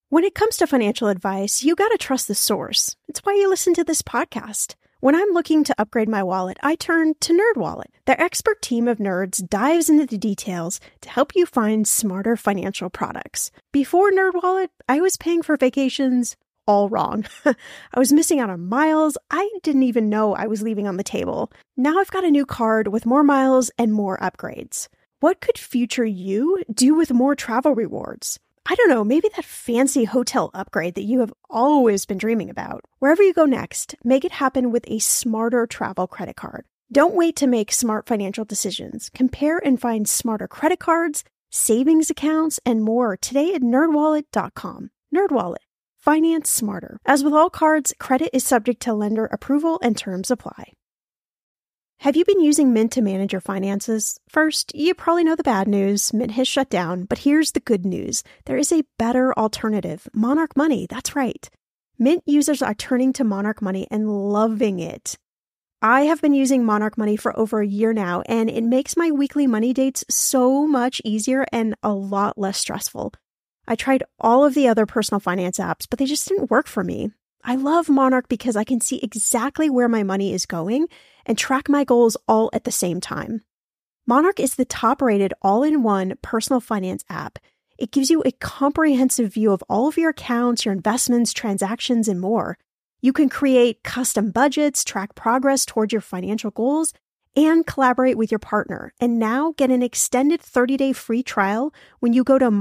When it comes to financial advice, you gotta trust the source. It's why you listen to this podcast. When I'm looking to upgrade my wallet, I turn to NerdWallet. Their expert team of nerds dives into the details to help you find smarter financial products. Before NerdWallet, I was paying for vacations all wrong. I was missing out on miles I didn't even know I was leaving on the table. Now I've got a new card with more miles and more upgrades. What could future you do with more travel rewards? I don't know, maybe that fancy hotel upgrade that you have always been dreaming about. Wherever you go next, make it happen with a smarter travel credit card. Don't wait to make smart financial decisions. Compare and find smarter credit cards, savings accounts, and more today at nerdwallet.com. NerdWallet. Finance smarter. As with all cards, credit is subject to lender approval and terms apply. Have you been using Mint to manage your finances? First, you probably know the bad news. Mint has shut down, but here's the good news. There is a better alternative, Monarch Money. That's right. Mint users are turning to Monarch Money and loving it. I have been using Monarch Money for over a year now, and it makes my weekly money dates so much easier and a lot less stressful. I tried all of the other personal finance apps, but they just didn't work for me. I love Monarch because I can see exactly where my money is going and track my goals all at the same time. Monarch is the top-rated all-in-one personal finance app. It gives you a comprehensive view of all of your accounts, your investments, transactions, and more. You can create custom budgets, track progress towards your financial goals, and collaborate with your partner. And now get an extended 30-day free trial when you go to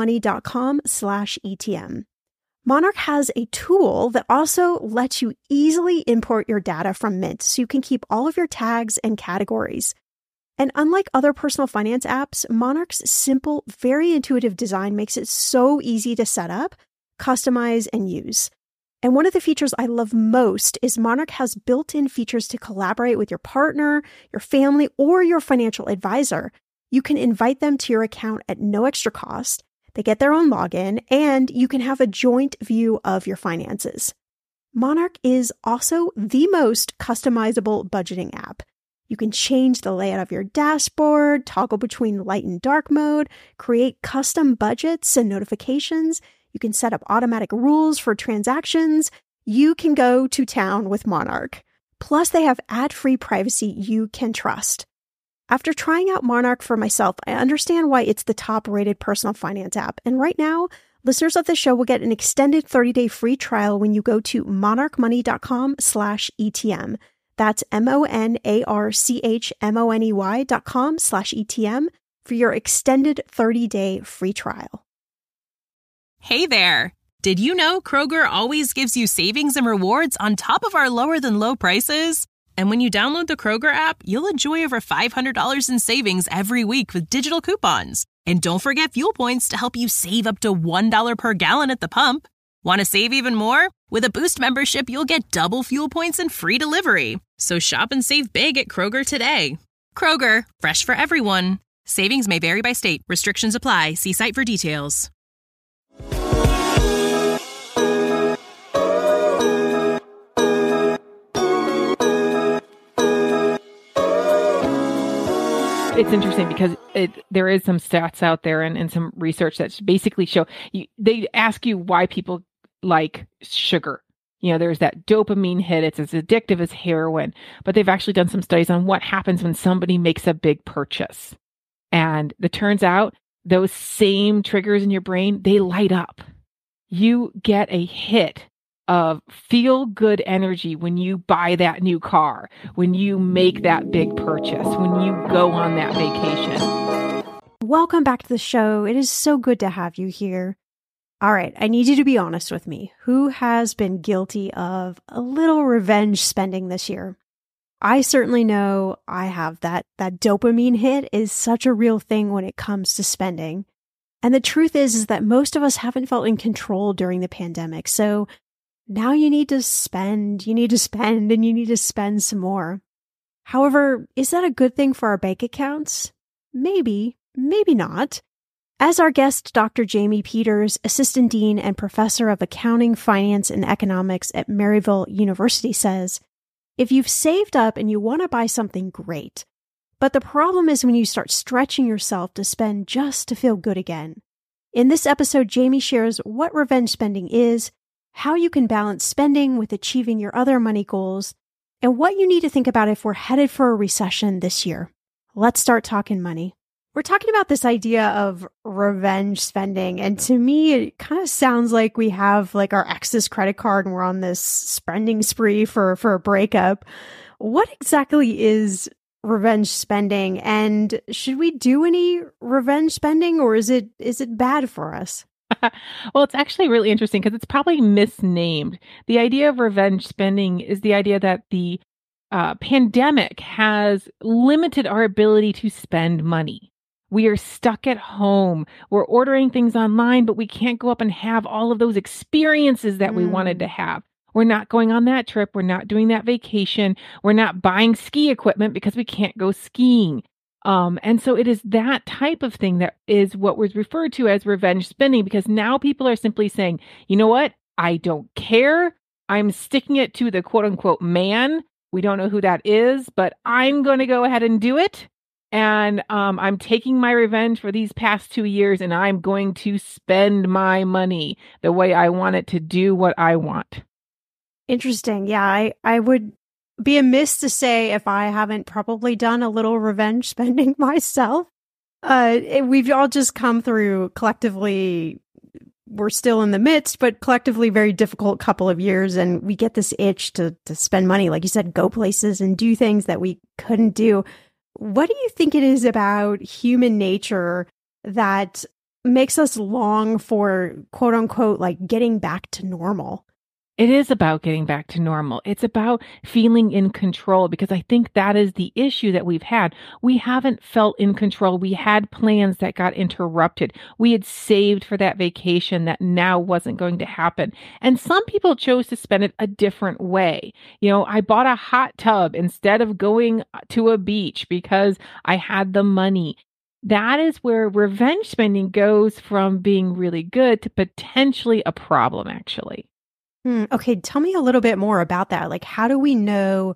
monarchmoney.com/ETM. Monarch has a tool that also lets you easily import your data from Mint so you can keep all of your tags and categories. And unlike other personal finance apps, Monarch's simple, very intuitive design makes it so easy to set up, customize, and use. And one of the features I love most is Monarch has built-in features to collaborate with your partner, your family, or your financial advisor. You can invite them to your account at no extra cost. They get their own login, and you can have a joint view of your finances. Monarch is also the most customizable budgeting app. You can change the layout of your dashboard, toggle between light and dark mode, create custom budgets and notifications. You can set up automatic rules for transactions. You can go to town with Monarch. Plus, they have ad-free privacy you can trust. After trying out Monarch for myself, I understand why it's the top-rated personal finance app. And right now, listeners of the show will get an extended 30-day free trial when you go to monarchmoney.com/ETM. That's monarchmoney.com/ETM for your extended 30-day free trial. Hey there! Did you know Kroger always gives you savings and rewards on top of our lower-than-low prices? And when you download the Kroger app, you'll enjoy over $500 in savings every week with digital coupons. And don't forget fuel points to help you save up to $1 per gallon at the pump. Want to save even more? With a Boost membership, you'll get double fuel points and free delivery. So shop and save big at Kroger today. Kroger, fresh for everyone. Savings may vary by state. Restrictions apply. See site for details. It's interesting because there is some stats out there and some research that basically show they ask you why people like sugar. You know, there's that dopamine hit. It's as addictive as heroin. But they've actually done some studies on what happens when somebody makes a big purchase. And it turns out those same triggers in your brain, they light up. You get a hit of feel-good energy when you buy that new car, when you make that big purchase, when you go on that vacation. Welcome back to the show. It is so good to have you here. All right, I need you to be honest with me. Who has been guilty of a little revenge spending this year? I certainly know I have. That dopamine hit is such a real thing when it comes to spending. And the truth is that most of us haven't felt in control during the pandemic. So now you need to spend, and you need to spend some more. However, is that a good thing for our bank accounts? Maybe, maybe not. As our guest, Dr. Jamie Peters, Assistant Dean and Professor of Accounting, Finance, and Economics at Maryville University says, if you've saved up and you want to buy something, great. But the problem is when you start stretching yourself to spend just to feel good again. In this episode, Jamie shares what revenge spending is, how you can balance spending with achieving your other money goals, and what you need to think about if we're headed for a recession this year. Let's start talking money. We're talking about this idea of revenge spending. And to me, it kind of sounds like we have like our ex's credit card and we're on this spending spree for a breakup. What exactly is revenge spending? And should we do any revenge spending, or is it bad for us? Well, it's actually really interesting because it's probably misnamed. The idea of revenge spending is the idea that the pandemic has limited our ability to spend money. We are stuck at home. We're ordering things online, but we can't go up and have all of those experiences that we wanted to have. We're not going on that trip. We're not doing that vacation. We're not buying ski equipment because we can't go skiing. And so it is that type of thing that is what was referred to as revenge spending, because now people are simply saying, you know what? I don't care. I'm sticking it to the quote unquote man. We don't know who that is, but I'm going to go ahead and do it. And I'm taking my revenge for these past 2 years, and I'm going to spend my money the way I want it to do what I want. Interesting. Yeah, I would be amiss to say if I haven't probably done a little revenge spending myself. We've all just come through collectively. We're still in the midst, but collectively very difficult couple of years. And we get this itch to spend money, like you said, go places and do things that we couldn't do. What do you think it is about human nature that makes us long for, quote unquote, like getting back to normal? It is about getting back to normal. It's about feeling in control, because I think that is the issue that we've had. We haven't felt in control. We had plans that got interrupted. We had saved for that vacation that now wasn't going to happen. And some people chose to spend it a different way. You know, I bought a hot tub instead of going to a beach because I had the money. That is where revenge spending goes from being really good to potentially a problem, actually. Okay, tell me a little bit more about that. Like, how do we know,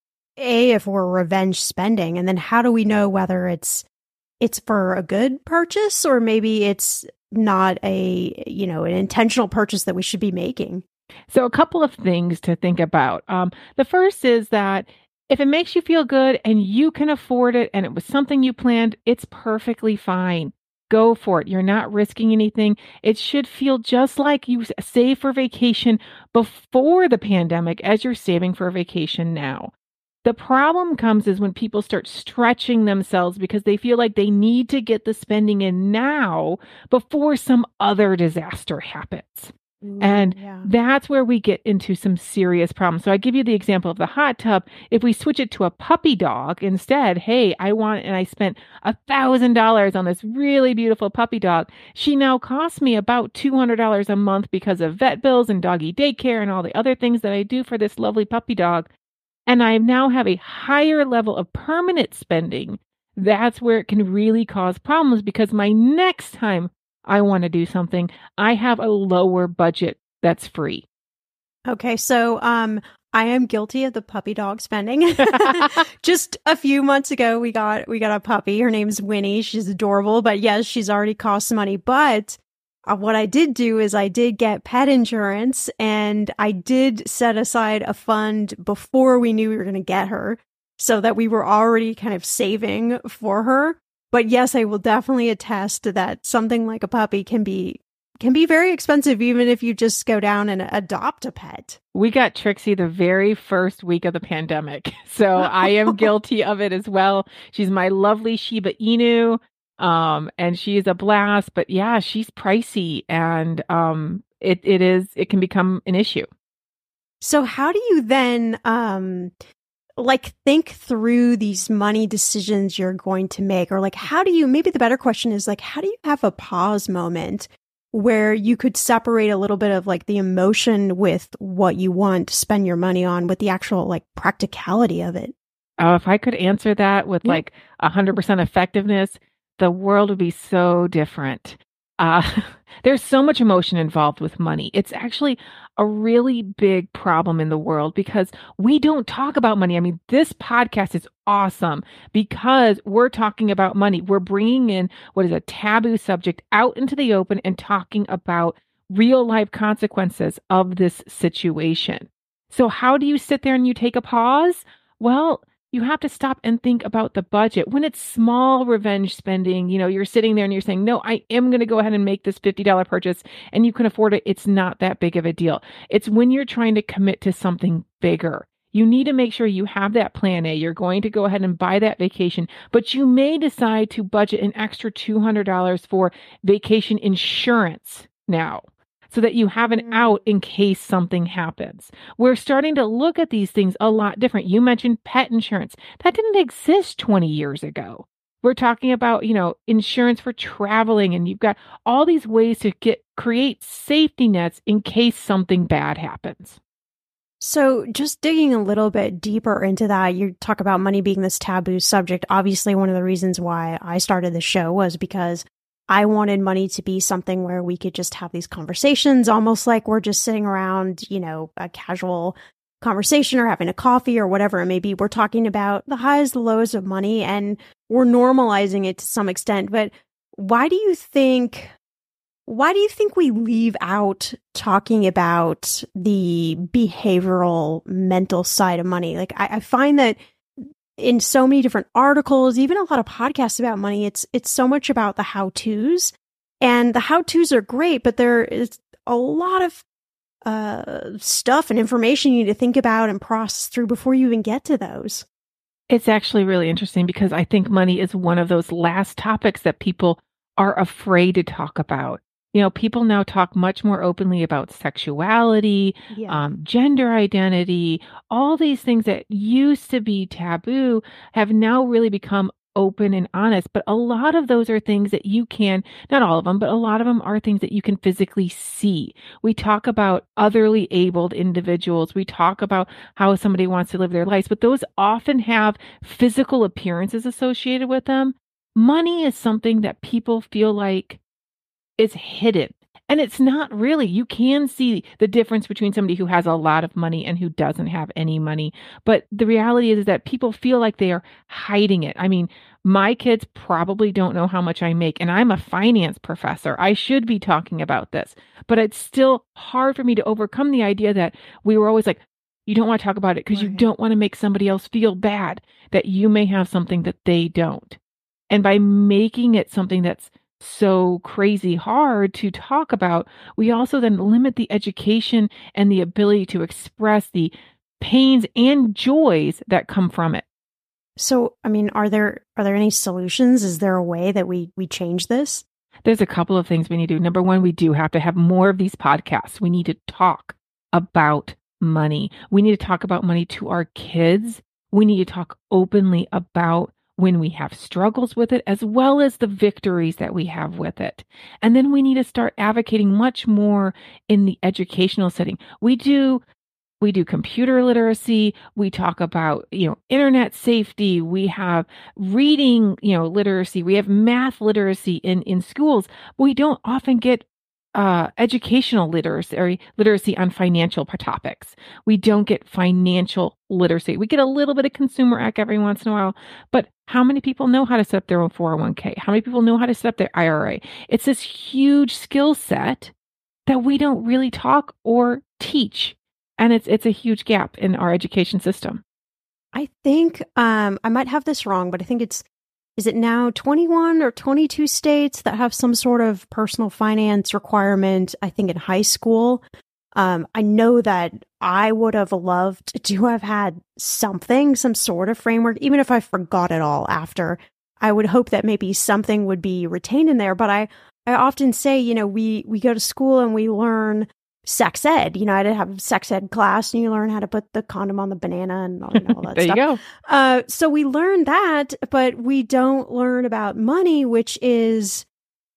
if we're revenge spending, and then how do we know whether it's for a good purchase, or maybe it's not an intentional purchase that we should be making? So a couple of things to think about. The first is that if it makes you feel good and you can afford it and it was something you planned, it's perfectly fine. Go for it. You're not risking anything. It should feel just like you save for vacation before the pandemic as you're saving for a vacation now. The problem comes is when people start stretching themselves because they feel like they need to get the spending in now before some other disaster happens. And that's where we get into some serious problems. So I give you the example of the hot tub. If we switch it to a puppy dog instead, hey, I spent $1,000 on this really beautiful puppy dog. She now costs me about $200 a month because of vet bills and doggy daycare and all the other things that I do for this lovely puppy dog. And I now have a higher level of permanent spending. That's where it can really cause problems, because my next time I want to do something, I have a lower budget that's free. Okay, so I am guilty of the puppy dog spending. Just a few months ago, we got a puppy. Her name's Winnie. She's adorable, but yes, she's already cost some money. But what I did do is I did get pet insurance, and I did set aside a fund before we knew we were going to get her, so that we were already kind of saving for her. But yes, I will definitely attest to that. Something like a puppy can be very expensive, even if you just go down and adopt a pet. We got Trixie the very first week of the pandemic, so I am guilty of it as well. She's my lovely Shiba Inu, and she is a blast. But yeah, she's pricey, and it can become an issue. So how do you then think through these money decisions you're going to make? Or maybe the better question is how do you have a pause moment where you could separate a little bit of the emotion with what you want to spend your money on with the actual practicality of it? Oh, if I could answer that with 100% effectiveness, the world would be so different. Uh, there's so much emotion involved with money. It's actually a really big problem in the world because we don't talk about money. I mean, this podcast is awesome because we're talking about money. We're bringing in what is a taboo subject out into the open and talking about real life consequences of this situation. So how do you sit there and you take a pause? Well, you have to stop and think about the budget. When it's small revenge spending, you're sitting there and you're saying, no, I am going to go ahead and make this $50 purchase and you can afford it. It's not that big of a deal. It's when you're trying to commit to something bigger. You need to make sure you have that plan A. You're going to go ahead and buy that vacation, but you may decide to budget an extra $200 for vacation insurance now, so that you have an out in case something happens. We're starting to look at these things a lot different. You mentioned pet insurance. That didn't exist 20 years ago. We're talking about, insurance for traveling, and you've got all these ways to create safety nets in case something bad happens. So just digging a little bit deeper into that, you talk about money being this taboo subject. Obviously, one of the reasons why I started the show was because I wanted money to be something where we could just have these conversations, almost like we're just sitting around, a casual conversation or having a coffee or whatever it may be. We're talking about the highs, the lows of money, and we're normalizing it to some extent. But why do you think we leave out talking about the behavioral, mental side of money? Like, I find that in so many different articles, even a lot of podcasts about money, it's so much about the how-tos, and the how-tos are great, but there is a lot of stuff and information you need to think about and process through before you even get to those. It's actually really interesting because I think money is one of those last topics that people are afraid to talk about. People now talk much more openly about sexuality, gender identity, all these things that used to be taboo have now really become open and honest. But a lot of those are things that you can, not all of them, but a lot of them are things that you can physically see. We talk about otherly abled individuals. We talk about how somebody wants to live their lives, but those often have physical appearances associated with them. Money is something that people feel like is hidden. And it's not really. You can see the difference between somebody who has a lot of money and who doesn't have any money. But the reality is that people feel like they are hiding it. I mean, my kids probably don't know how much I make, and I'm a finance professor. I should be talking about this. But it's still hard for me to overcome the idea that we were always like, you don't want to talk about it because you don't want to make somebody else feel bad that you may have something that they don't. And by making it something that's so crazy hard to talk about, we also then limit the education and the ability to express the pains and joys that come from it. So, I mean, are there any solutions? Is there a way that we change this? There's a couple of things we need to do. Number one, we do have to have more of these podcasts. We need to talk about money. We need to talk about money to our kids. We need to talk openly about when we have struggles with it, as well as the victories that we have with it. And then we need to start advocating much more in the educational setting. We do computer literacy. We talk about, internet safety. We have reading, literacy. We have math literacy in schools. We don't often get educational literacy on financial topics. We don't get financial literacy. We get a little bit of consumer ec every once in a while, but how many people know how to set up their own 401k? How many people know how to set up their IRA? It's this huge skill set that we don't really talk or teach. And it's a huge gap in our education system. I think, I might have this wrong, but I think is it now 21 or 22 states that have some sort of personal finance requirement, I think in high school? I know that I would have loved to have had some sort of framework, even if I forgot it all after. I would hope that maybe something would be retained in there. But I often say, we go to school and we learn sex ed. I did have a sex ed class, and you learn how to put the condom on the banana and all that there stuff. You go. So we learn that, but we don't learn about money, which is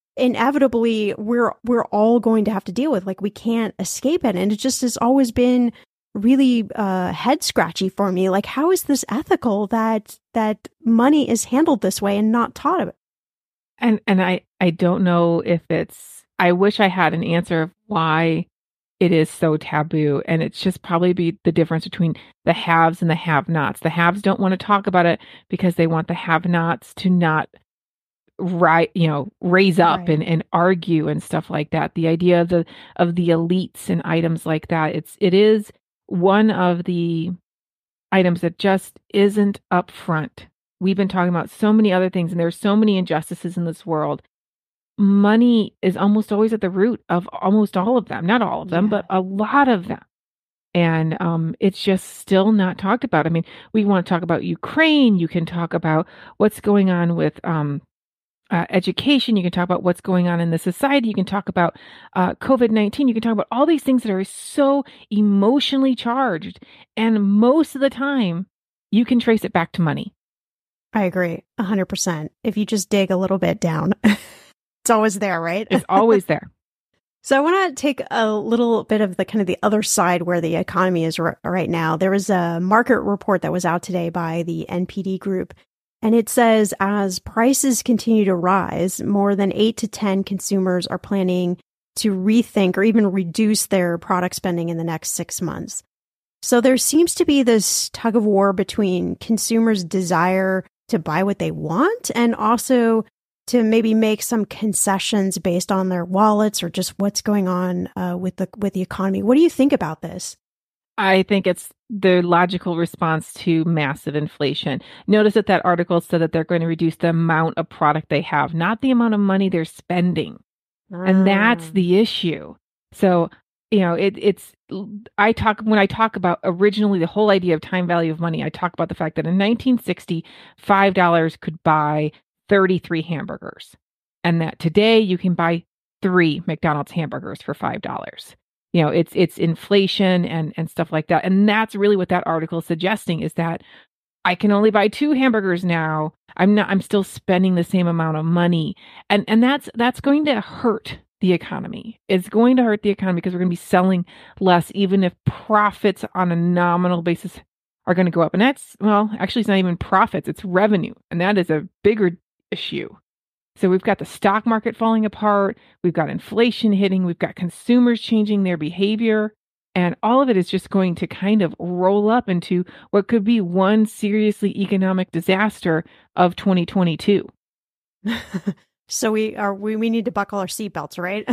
inevitably we're all going to have to deal with. Like, we can't escape it. And it just has always been really head scratchy for me. Like, how is this ethical that money is handled this way and not taught of it? And I don't know if I wish I had an answer of why it is so taboo. And it's just probably be the difference between the haves and the have-nots. The haves don't want to talk about it because they want the have-nots to not raise up Right. and argue and stuff like that. The idea of the elites and items like that, it is one of the items that just isn't up front. We've been talking about so many other things, and there's so many injustices in this world. Money is almost always at the root of almost all of them. Not all of them, Yeah. but a lot of them. And it's just still not talked about. I mean, we want to talk about Ukraine. You can talk about what's going on with education. You can talk about what's going on in the society. You can talk about COVID-19. You can talk about all these things that are so emotionally charged. And most of the time, you can trace it back to money. I agree 100%. If you just dig a little bit down, it's always there, right? It's always there. So I want to take a little bit of the kind of the other side where the economy is right now. There was a market report that was out today by the NPD Group, and it says as prices continue to rise, more than 8 to 10 consumers are planning to rethink or even reduce their product spending in the next 6 months. So there seems to be this tug of war between consumers' desire to buy what they want and also to maybe make some concessions based on their wallets or just what's going on with the economy. What do you think about this? I think it's the logical response to massive inflation. Notice that article said that they're going to reduce the amount of product they have, not the amount of money they're spending. And that's the issue. So, when I talk about originally the whole idea of time value of money, I talk about the fact that in 1960, $5 could buy 33 hamburgers, and that today you can buy 3 McDonald's hamburgers for $5. It's inflation and stuff like that. And that's really what that article is suggesting, is that I can only buy 2 hamburgers now. I'm still spending the same amount of money. And that's going to hurt the economy. It's going to hurt the economy because we're going to be selling less, even if profits on a nominal basis are going to go up. And actually it's not even profits, it's revenue. And that is a bigger issue. So we've got the stock market falling apart. We've got inflation hitting. We've got consumers changing their behavior. And all of it is just going to kind of roll up into what could be one seriously economic disaster of 2022. So we need to buckle our seatbelts, right?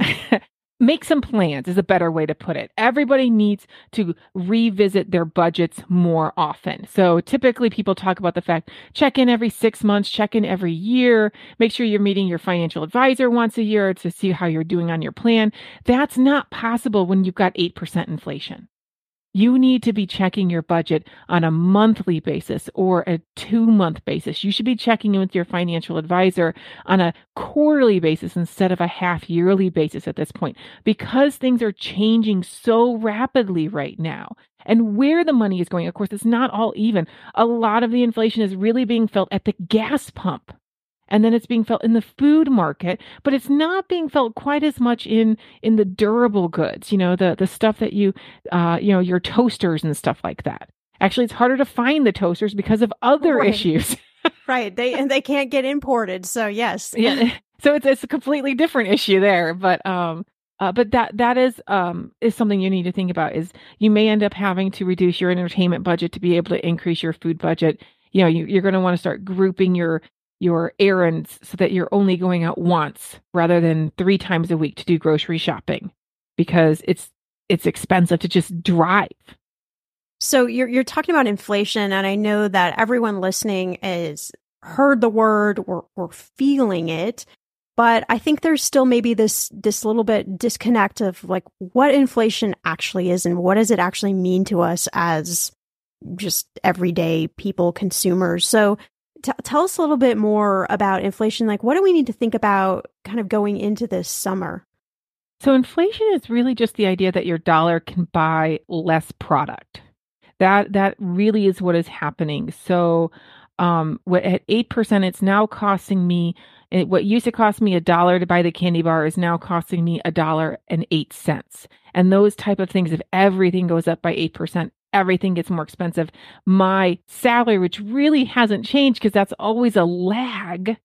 Make some plans is a better way to put it. Everybody needs to revisit their budgets more often. So typically people talk about the fact, check in every 6 months, check in every year, make sure you're meeting your financial advisor once a year to see how you're doing on your plan. That's not possible when you've got 8% inflation. You need to be checking your budget on a monthly basis or a 2-month basis. You should be checking in with your financial advisor on a quarterly basis instead of a half-yearly basis at this point, because things are changing so rapidly right now. And where the money is going, of course, it's not all even. A lot of the inflation is really being felt at the gas pump. And then it's being felt in the food market, but it's not being felt quite as much in the durable goods, the stuff that your toasters and stuff like that. Actually, it's harder to find the toasters because of other issues. Right. They can't get imported. So yes. Yeah. So it's a completely different issue there. But that is something you need to think about, is you may end up having to reduce your entertainment budget to be able to increase your food budget. You're going to want to start grouping your errands so that you're only going out once rather than 3 times a week to do grocery shopping, because it's expensive to just drive. So you're talking about inflation, and I know that everyone listening has heard the word or feeling it, but I think there's still maybe this little bit disconnect of like what inflation actually is and what does it actually mean to us as just everyday people, consumers. So tell us a little bit more about inflation. Like, what do we need to think about kind of going into this summer? So inflation is really just the idea that your dollar can buy less product. That really is what is happening. So at 8%, it's now costing me, what used to cost me $1 to buy the candy bar is now costing me $1.08. And those type of things, if everything goes up by 8%, everything gets more expensive. My salary, which really hasn't changed because that's always a lag,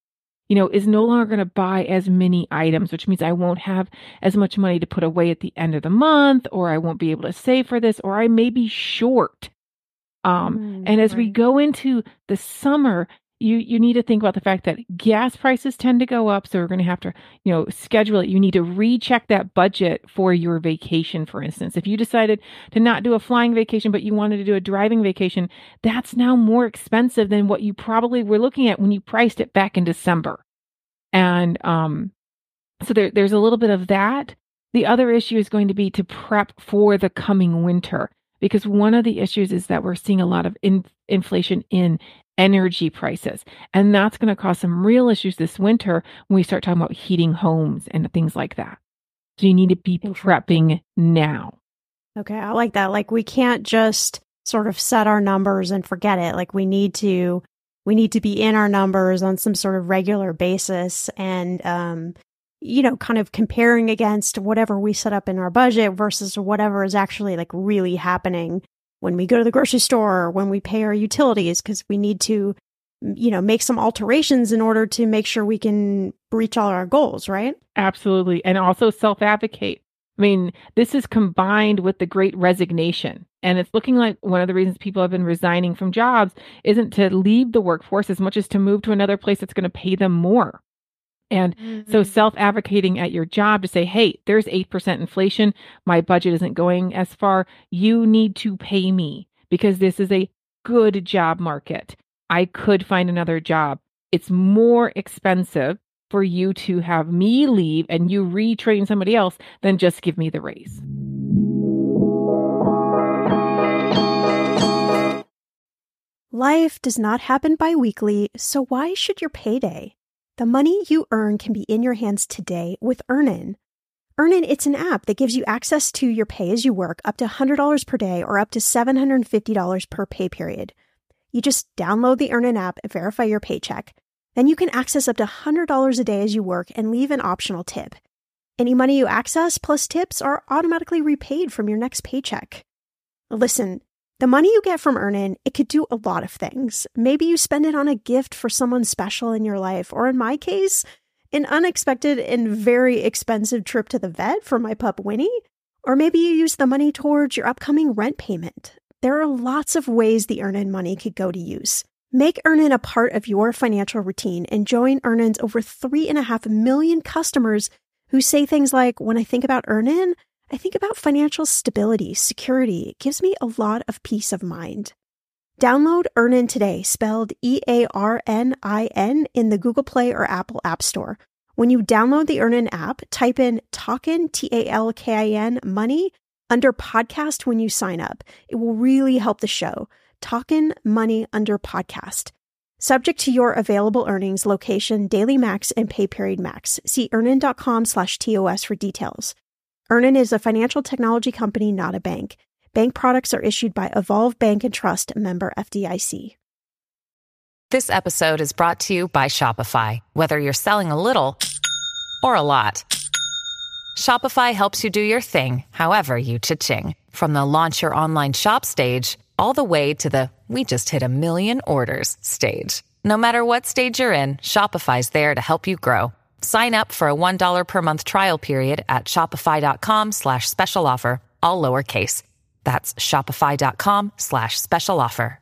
is no longer going to buy as many items, which means I won't have as much money to put away at the end of the month, or I won't be able to save for this, or I may be short. And as we go into the summer, you need to think about the fact that gas prices tend to go up. So we're going to have to, schedule it. You need to recheck that budget for your vacation, for instance. If you decided to not do a flying vacation, but you wanted to do a driving vacation, that's now more expensive than what you probably were looking at when you priced it back in December. And so there's a little bit of that. The other issue is going to be to prep for the coming winter, because one of the issues is that we're seeing a lot of inflation in energy prices. And that's going to cause some real issues this winter when we start talking about heating homes and things like that. So you need to be prepping now. Okay, I like that. Like, we can't just sort of set our numbers and forget it. Like, we need to be in our numbers on some sort of regular basis and, kind of comparing against whatever we set up in our budget versus whatever is actually like really happening when we go to the grocery store or when we pay our utilities, because we need to, make some alterations in order to make sure we can reach all our goals, right? Absolutely. And also self-advocate. I mean, this is combined with the Great Resignation. And it's looking like one of the reasons people have been resigning from jobs isn't to leave the workforce as much as to move to another place that's going to pay them more. And so self-advocating at your job to say, hey, there's 8% inflation. My budget isn't going as far. You need to pay me because this is a good job market. I could find another job. It's more expensive for you to have me leave and you retrain somebody else than just give me the raise. Life does not happen bi-weekly, so why should your payday? The money you earn can be in your hands today with Earnin. Earnin, it's an app that gives you access to your pay as you work up to $100 per day or up to $750 per pay period. You just download the Earnin app and verify your paycheck. Then you can access up to $100 a day as you work and leave an optional tip. Any money you access plus tips are automatically repaid from your next paycheck. Listen, the money you get from Earnin, it could do a lot of things. Maybe you spend it on a gift for someone special in your life, or in my case, an unexpected and very expensive trip to the vet for my pup Winnie. Or maybe you use the money towards your upcoming rent payment. There are lots of ways the Earnin money could go to use. Make Earnin a part of your financial routine and join Earnin's over 3.5 million customers who say things like, when I think about Earnin, I think about financial stability, security. It gives me a lot of peace of mind. Download Earnin today, spelled EARNIN, in the Google Play or Apple App Store. When you download the Earnin app, type in Talkin, TALKIN, money, under podcast when you sign up. It will really help the show. Talkin' money under podcast. Subject to your available earnings, location, daily max, and pay period max. See earnin.com/TOS for details. Earnin is a financial technology company, not a bank. Bank products are issued by Evolve Bank and Trust, member FDIC. This episode is brought to you by Shopify. Whether you're selling a little or a lot, Shopify helps you do your thing, however you cha-ching. From the launch your online shop stage, all the way to the we just hit 1 million orders stage. No matter what stage you're in, Shopify's there to help you grow. Sign up for a $1 per month trial period at shopify.com/special offer, all lowercase. That's shopify.com/special offer.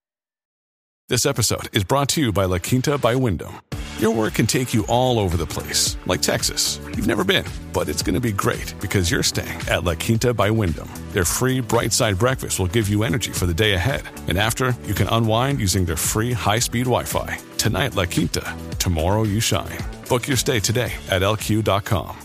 This episode is brought to you by La Quinta by Wyndham. Your work can take you all over the place, like Texas. You've never been, but it's going to be great because you're staying at La Quinta by Wyndham. Their free Bright Side breakfast will give you energy for the day ahead. And after, you can unwind using their free high-speed Wi-Fi. Tonight, La Quinta. Tomorrow, you shine. Book your stay today at LQ.com.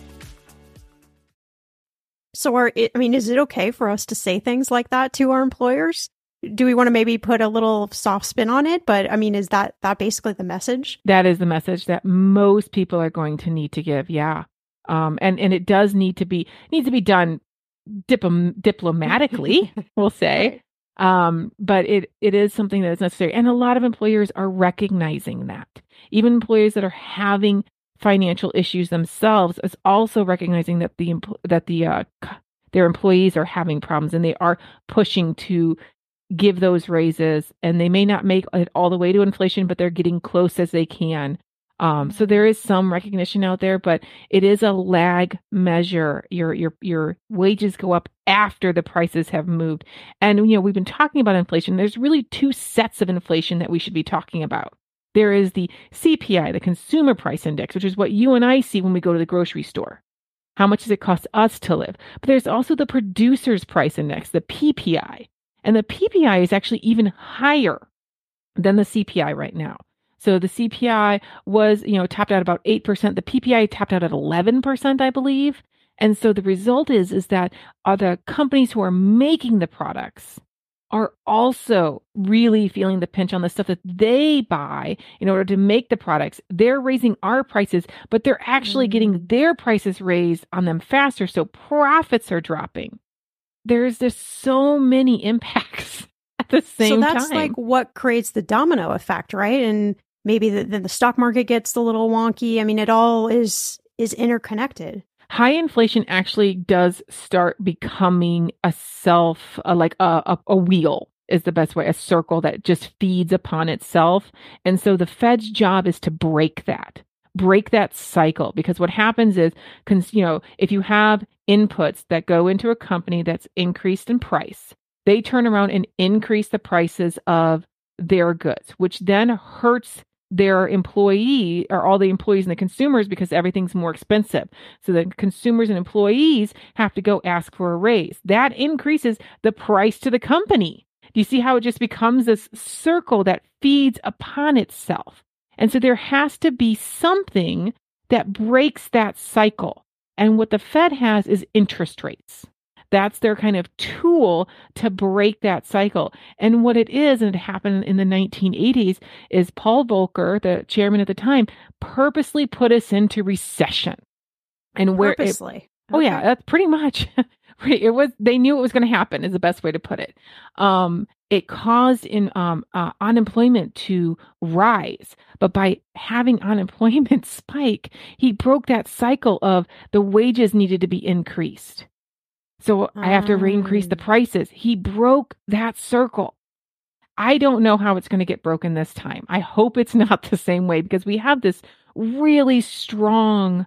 So, is it okay for us to say things like that to our employers? Do we want to maybe put a little soft spin on it? But is that basically the message? That is the message that most people are going to need to give. Yeah. And it does needs to be done diplomatically, we'll say. But it is something that is necessary. And a lot of employers are recognizing that. Even employers that are having financial issues themselves is also recognizing that their employees are having problems and they are pushing to give those raises, and they may not make it all the way to inflation, but they're getting close as they can. So there is some recognition out there, but it is a lag measure. Your wages go up after the prices have moved. And, we've been talking about inflation. There's really two sets of inflation that we should be talking about. There is the CPI, the Consumer Price Index, which is what you and I see when we go to the grocery store. How much does it cost us to live? But there's also the Producer's Price Index, the PPI. And the PPI is actually even higher than the CPI right now. So the CPI was, topped out about 8%. The PPI topped out at 11%, I believe. And so the result is that the companies who are making the products are also really feeling the pinch on the stuff that they buy in order to make the products. They're raising our prices, but they're actually getting their prices raised on them faster. So profits are dropping. There's just so many impacts at the same time. So that's like what creates the domino effect, right? And maybe then the stock market gets a little wonky. I mean, it all is interconnected. High inflation actually does start becoming a wheel is the best way, a circle that just feeds upon itself. And so the Fed's job is to break that cycle, because what happens is, if you have inputs that go into a company that's increased in price, they turn around and increase the prices of their goods, which then hurts their employee or all the employees and the consumers because everything's more expensive. So the consumers and employees have to go ask for a raise. That increases the price to the company. Do you see how it just becomes this circle that feeds upon itself? And so there has to be something that breaks that cycle. And what the Fed has is interest rates. That's their kind of tool to break that cycle. And what it is, and it happened in the 1980s, is Paul Volcker, the chairman at the time, purposely put us into recession. And Purposely? Oh yeah, that's pretty much. They knew it was going to happen is the best way to put it. It caused unemployment to rise, but by having unemployment spike, he broke that cycle of the wages needed to be increased. So I have to increase the prices. He broke that circle. I don't know how it's going to get broken this time. I hope it's not the same way, because we have this really strong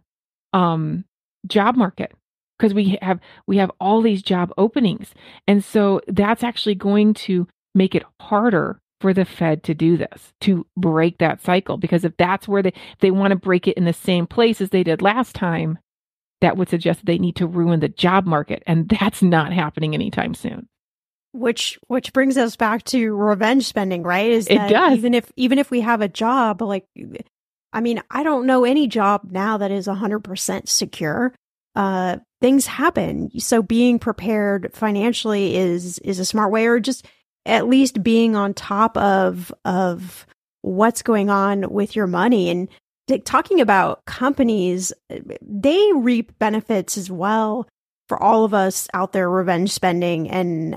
job market, because we have all these job openings. And so that's actually going to make it harder for the Fed to do this, to break that cycle, because if that's where they want to break it in the same place as they did last time, that would suggest that they need to ruin the job market. And that's not happening anytime soon. Which brings us back to revenge spending, right? It does. Even if we have a job, I don't know any job now that is 100% secure. Things happen. So being prepared financially is a smart way, or just at least being on top of what's going on with your money. And talking about companies, they reap benefits as well for all of us out there revenge spending and,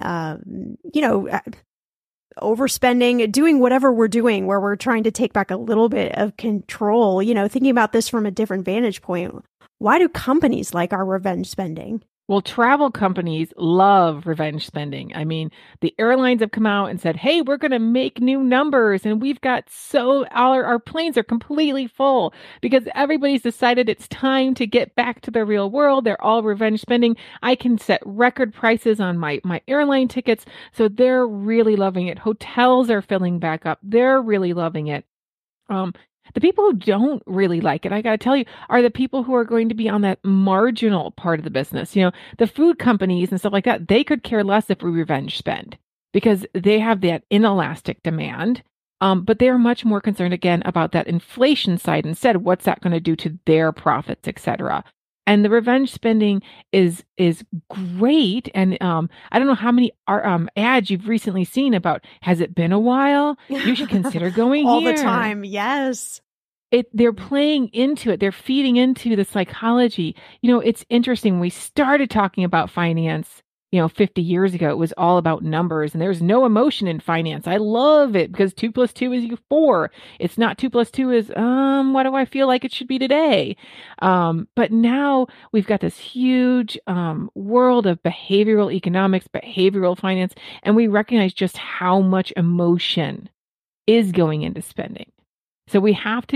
overspending, doing whatever we're doing where we're trying to take back a little bit of control. Thinking about this from a different vantage point, why do companies like our revenge spending? Well, travel companies love revenge spending. I mean, the airlines have come out and said, hey, we're going to make new numbers. And we've got our planes are completely full because everybody's decided it's time to get back to the real world. They're all revenge spending. I can set record prices on my airline tickets. So they're really loving it. Hotels are filling back up. They're really loving it. The people who don't really like it, I got to tell you, are the people who are going to be on that marginal part of the business. The food companies and stuff like that, they could care less if we revenge spend because they have that inelastic demand. But they're much more concerned, again, about that inflation side instead. What's that going to do to their profits, et cetera? And the revenge spending is great. And I don't know how many ads you've recently seen about, has it been a while? You should consider going all here. the time. Yes. They're playing into it. They're feeding into the psychology. It's interesting. We started talking about finance, 50 years ago. It was all about numbers and there's no emotion in finance. I love it because 2 + 2 is 4. It's not 2 + 2 is, what do I feel like it should be today? But now we've got this huge world of behavioral economics, behavioral finance, and we recognize just how much emotion is going into spending. So we have to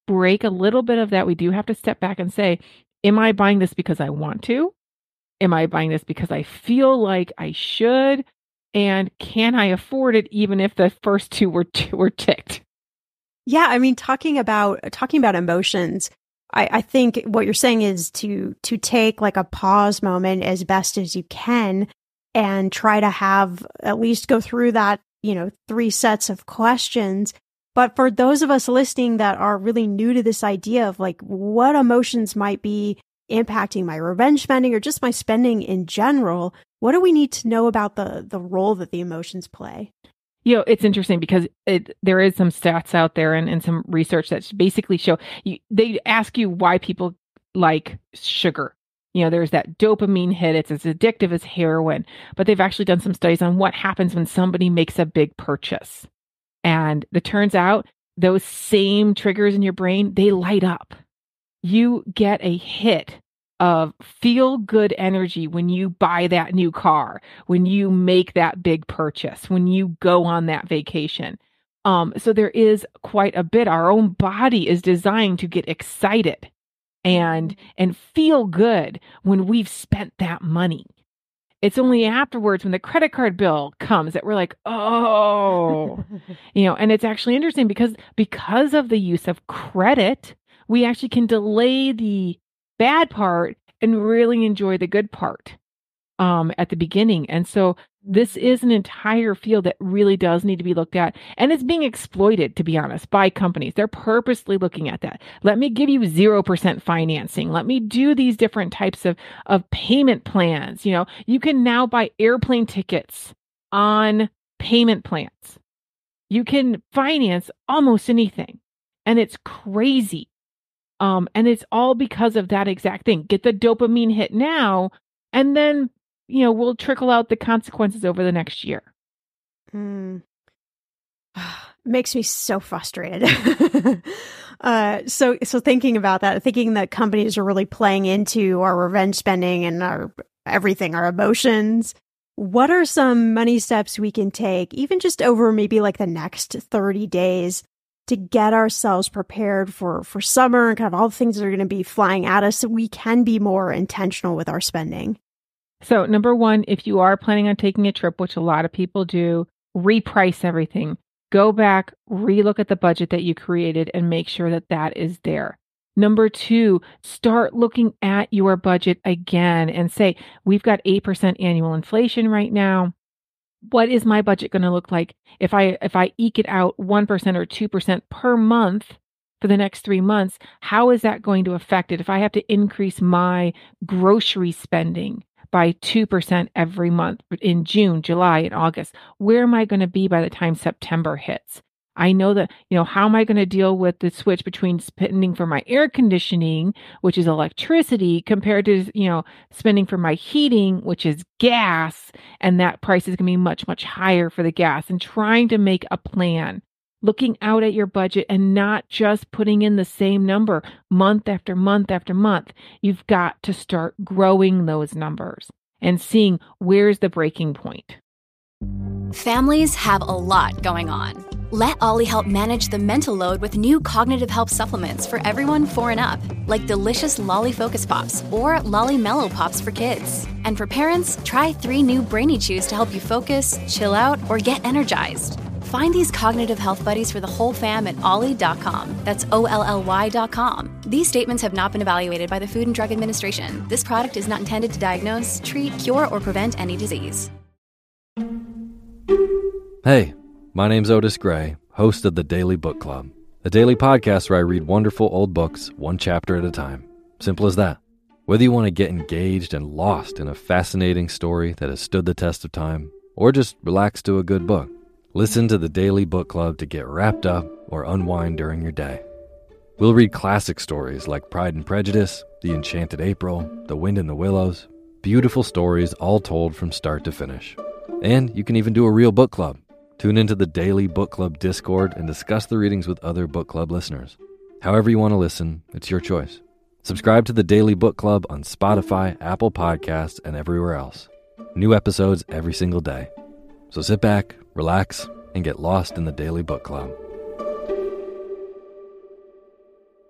break a little bit of that, we do have to step back and say, am I buying this because I want to? Am I buying this because I feel like I should? And can I afford it even if the first two were ticked? Yeah, I mean, talking about emotions, I think what you're saying is to take like a pause moment as best as you can and try to have at least go through that, 3 sets of questions. But for those of us listening that are really new to this idea of like what emotions might be impacting my revenge spending or just my spending in general, what do we need to know about the role that the emotions play? It's interesting because there is some stats out there and some research that basically show they ask you why people like sugar. There's that dopamine hit. It's as addictive as heroin. But they've actually done some studies on what happens when somebody makes a big purchase. And it turns out those same triggers in your brain, they light up. You get a hit of feel good energy when you buy that new car, when you make that big purchase, when you go on that vacation. So there is quite a bit. Our own body is designed to get excited and feel good when we've spent that money. It's only afterwards when the credit card bill comes that we're like, oh, and it's actually interesting because of the use of credit, we actually can delay the bad part and really enjoy the good part at the beginning. And so this is an entire field that really does need to be looked at. And it's being exploited, to be honest, by companies. They're purposely looking at that. Let me give you 0% financing. Let me do these different types of payment plans. You can now buy airplane tickets on payment plans. You can finance almost anything. And it's crazy. And it's all because of that exact thing. Get the dopamine hit now, and then, we'll trickle out the consequences over the next year. Makes me so frustrated. So thinking about that, thinking that companies are really playing into our revenge spending and our emotions. What are some money steps we can take, even just over maybe like the next 30 days, to get ourselves prepared for summer and kind of all the things that are going to be flying at us so we can be more intentional with our spending? So number one, if you are planning on taking a trip, which a lot of people do, reprice everything. Go back, relook at the budget that you created and make sure that that is there. Number two, start looking at your budget again and say, we've got 8% annual inflation right now. What is my budget going to look like if I eke it out 1% or 2% per month for the next 3 months? How is that going to affect it? If I have to increase my grocery spending by 2% every month in June, July, and August, where am I going to be by the time September hits? I know that, how am I going to deal with the switch between spending for my air conditioning, which is electricity, compared to, spending for my heating, which is gas, and that price is going to be much, much higher for the gas, and trying to make a plan, looking out at your budget and not just putting in the same number month after month after month. You've got to start growing those numbers and seeing where's the breaking point. Families have a lot going on. Let Ollie help manage the mental load with new cognitive help supplements for everyone 4 and up, like delicious Lolly Focus Pops or Lolly Mellow Pops for kids. And for parents, try 3 new Brainy Chews to help you focus, chill out, or get energized. Find these cognitive health buddies for the whole fam at ollie.com. That's OLLY.com. These statements have not been evaluated by the Food and Drug Administration. This product is not intended to diagnose, treat, cure, or prevent any disease. Hey, my name's Otis Gray, host of the Daily Book Club, a daily podcast where I read wonderful old books, one chapter at a time. Simple as that. Whether you want to get engaged and lost in a fascinating story that has stood the test of time, or just relax to a good book, listen to the Daily Book Club to get wrapped up or unwind during your day. We'll read classic stories like Pride and Prejudice, The Enchanted April, The Wind in the Willows, beautiful stories all told from start to finish. And you can even do a real book club. Tune into the Daily Book Club Discord and discuss the readings with other book club listeners. However you want to listen, it's your choice. Subscribe to the Daily Book Club on Spotify, Apple Podcasts, and everywhere else. New episodes every single day. So sit back, relax, and get lost in the Daily Book Club.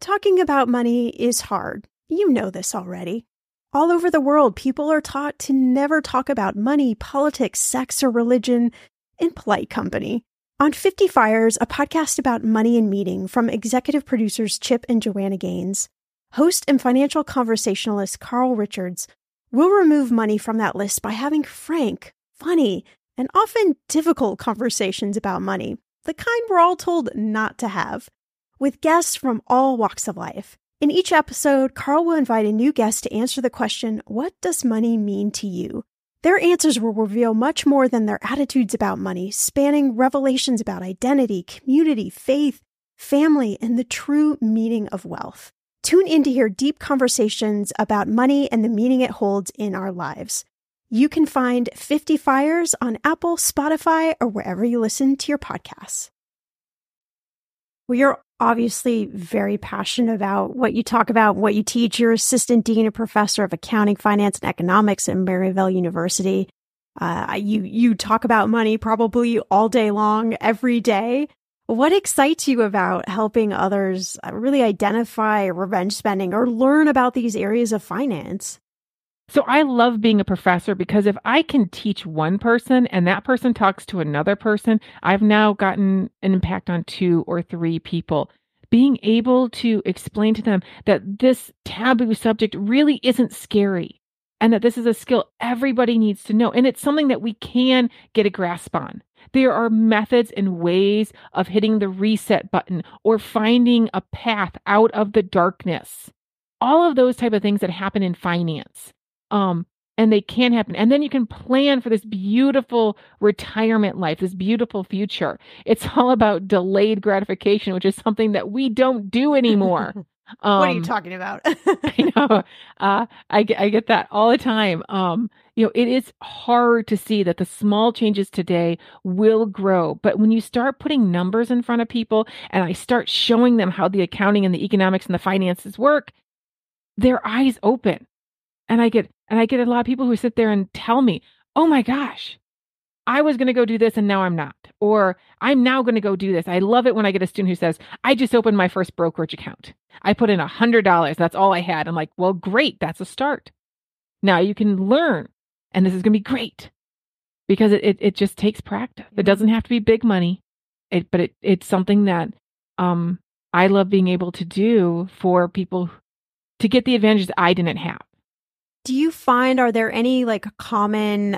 Talking about money is hard. You know this already. All over the world, people are taught to never talk about money, politics, sex, or religion in polite company. On 50 Fires, a podcast about money and meeting from executive producers Chip and Joanna Gaines, host and financial conversationalist Carl Richards will remove money from that list by having frank, funny, and often difficult conversations about money, the kind we're all told not to have, with guests from all walks of life. In each episode, Carl will invite a new guest to answer the question, what does money mean to you? Their answers will reveal much more than their attitudes about money, spanning revelations about identity, community, faith, family, and the true meaning of wealth. Tune in to hear deep conversations about money and the meaning it holds in our lives. You can find 50 Fires on Apple, Spotify, or wherever you listen to your podcasts. Well, you're obviously very passionate about what you talk about, what you teach. You're assistant dean and professor of accounting, finance, and economics at Maryville University. You talk about money probably all day long, every day. What excites you about helping others really identify revenge spending or learn about these areas of finance? So I love being a professor because if I can teach one person and that person talks to another person, I've now gotten an impact on 2 or 3 people. Being able to explain to them that this taboo subject really isn't scary and that this is a skill everybody needs to know. And it's something that we can get a grasp on. There are methods and ways of hitting the reset button or finding a path out of the darkness. All of those type of things that happen in finance. And they can happen. And then you can plan for this beautiful retirement life, this beautiful future. It's all about delayed gratification, which is something that we don't do anymore. What are you talking about? I know. I get that all the time. It is hard to see that the small changes today will grow. But when you start putting numbers in front of people and I start showing them how the accounting and the economics and the finances work, their eyes open. And I get a lot of people who sit there and tell me, oh my gosh, I was going to go do this and now I'm not. Or I'm now going to go do this. I love it when I get a student who says, I just opened my first brokerage account. I put in $100. That's all I had. I'm like, well, great. That's a start. Now you can learn and this is going to be great because it just takes practice. It doesn't have to be big money, but it's something that I love being able to do for people to get the advantages I didn't have. Do you find, are there any common,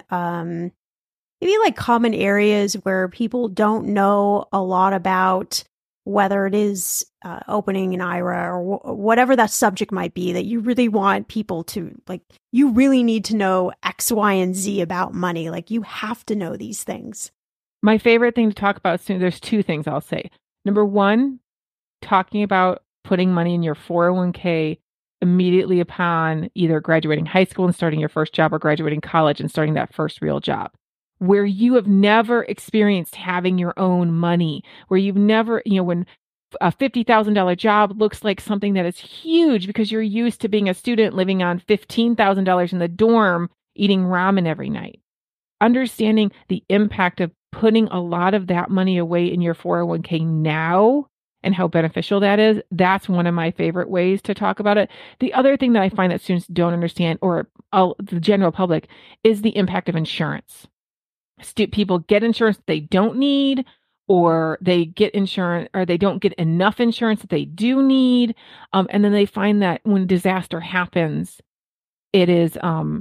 common areas where people don't know a lot about, whether it is opening an IRA or whatever that subject might be, that you really want people to, you really need to know X, Y, and Z about money? You have to know these things. My favorite thing to talk about soon, there's 2 things I'll say. Number 1, talking about putting money in your 401k immediately upon either graduating high school and starting your first job or graduating college and starting that first real job, where you have never experienced having your own money, where you've never, when a $50,000 job looks like something that is huge because you're used to being a student living on $15,000 in the dorm, eating ramen every night. Understanding the impact of putting a lot of that money away in your 401k now and how beneficial that is, that's one of my favorite ways to talk about it. The other thing that I find that students don't understand, or the general public, is the impact of insurance. People get insurance they don't need, or they get insurance, or they don't get enough insurance that they do need. And then they find that when disaster happens, it is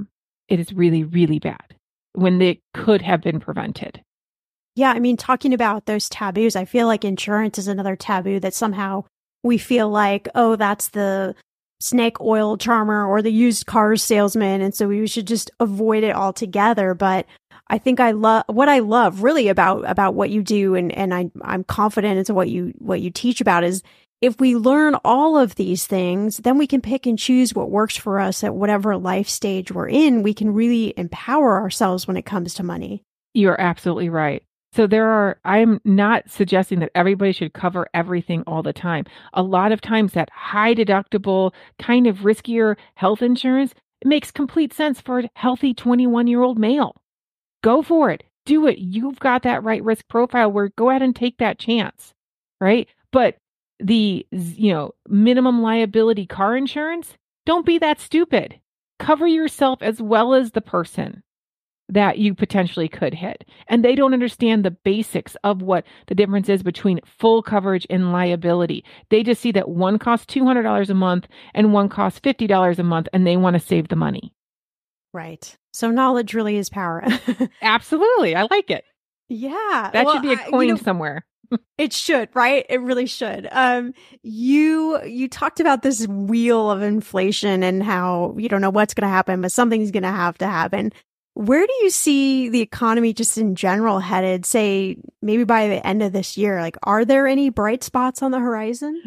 really, really bad when they could have been prevented. Yeah, I mean, talking about those taboos, I feel like insurance is another taboo that somehow we feel like, oh, that's the snake oil charmer or the used cars salesman, and so we should just avoid it altogether. But I think what I love really about what you do, and I'm confident into what you teach about, is if we learn all of these things, then we can pick and choose what works for us at whatever life stage we're in. We can really empower ourselves when it comes to money. You're absolutely right. So I'm not suggesting that everybody should cover everything all the time. A lot of times that high deductible, kind of riskier health insurance, it makes complete sense for a healthy 21-year-old male. Go for it. Do it. You've got that right risk profile where go ahead and take that chance, right? But the, minimum liability car insurance, don't be that stupid. Cover yourself as well as the person that you potentially could hit. And they don't understand the basics of what the difference is between full coverage and liability. They just see that one costs $200 a month and one costs $50 a month, and they want to save the money. Right. So knowledge really is power. Absolutely. I like it. Yeah. That should be a coin somewhere. It should, right? It really should. You talked about this wheel of inflation and how you don't know what's going to happen, but something's going to happen. Where do you see the economy just in general headed, say, maybe by the end of this year? Like, are there any bright spots on the horizon?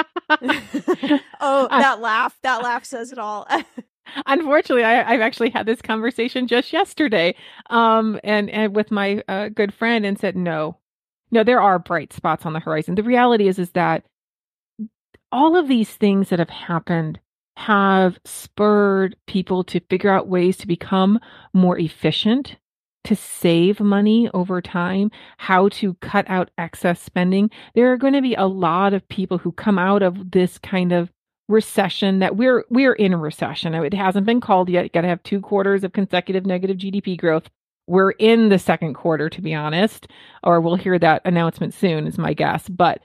Oh, that laugh says it all. Unfortunately, I've actually had this conversation just yesterday, and with my good friend, and said, no, there are bright spots on the horizon. The reality is that all of these things that have happened have spurred people to figure out ways to become more efficient, to save money over time, how to cut out excess spending. There are going to be a lot of people who come out of this kind of recession that we're in a recession. It hasn't been called yet. You got to have 2 quarters of consecutive negative GDP growth. We're in the second quarter, to be honest, or we'll hear that announcement soon, is my guess. But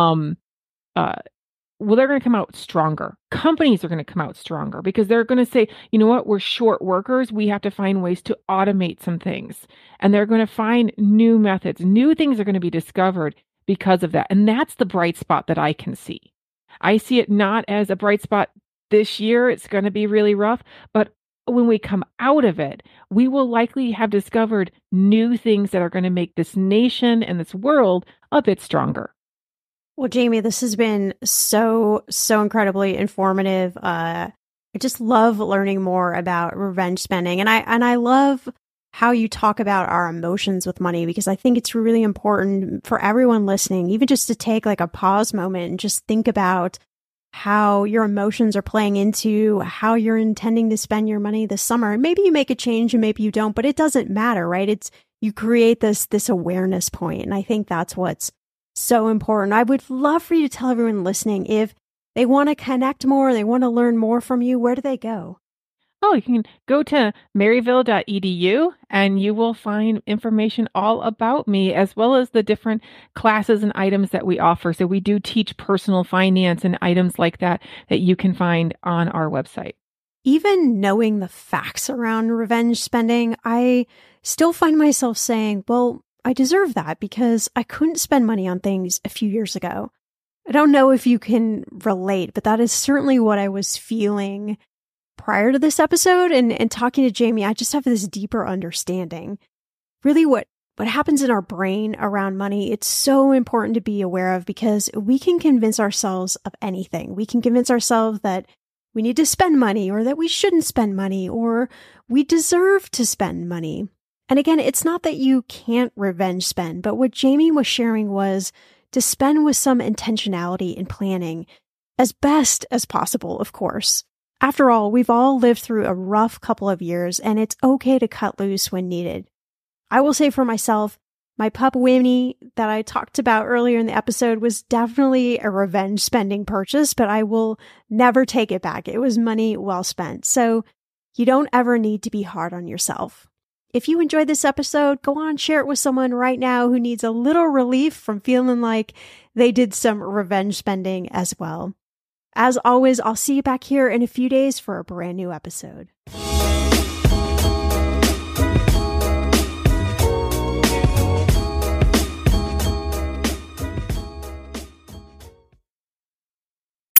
they're going to come out stronger. Companies are going to come out stronger because they're going to say, you know what, we're short workers. We have to find ways to automate some things. And they're going to find new methods. New things are going to be discovered because of that. And that's the bright spot that I can see. I see it not as a bright spot this year. It's going to be really rough. But when we come out of it, we will likely have discovered new things that are going to make this nation and this world a bit stronger. Well, Jamie, this has been so incredibly informative. I just love learning more about revenge spending. And I love how you talk about our emotions with money, because I think it's really important for everyone listening, even just to take like a pause moment and just think about how your emotions are playing into how you're intending to spend your money this summer. And maybe you make a change and maybe you don't, but it doesn't matter, right? You create this awareness point. And I think that's what's so important. I would love for you to tell everyone listening, if they want to connect more, they want to learn more from you, where do they go? Oh, you can go to maryville.edu and you will find information all about me, as well as the different classes and items that we offer. So we do teach personal finance and items like that you can find on our website. Even knowing the facts around revenge spending, I still find myself saying, well, I deserve that because I couldn't spend money on things a few years ago. I don't know if you can relate, but that is certainly what I was feeling prior to this episode. And talking to Jamie, I just have this deeper understanding. Really what happens in our brain around money, it's so important to be aware of, because we can convince ourselves of anything. We can convince ourselves that we need to spend money, or that we shouldn't spend money, or we deserve to spend money. And again, it's not that you can't revenge spend, but what Jamie was sharing was to spend with some intentionality and planning, as best as possible, of course. After all, we've all lived through a rough couple of years, and it's okay to cut loose when needed. I will say for myself, my pup Winnie that I talked about earlier in the episode was definitely a revenge spending purchase, but I will never take it back. It was money well spent. So you don't ever need to be hard on yourself. If you enjoyed this episode, go on, share it with someone right now who needs a little relief from feeling like they did some revenge spending as well. As always, I'll see you back here in a few days for a brand new episode.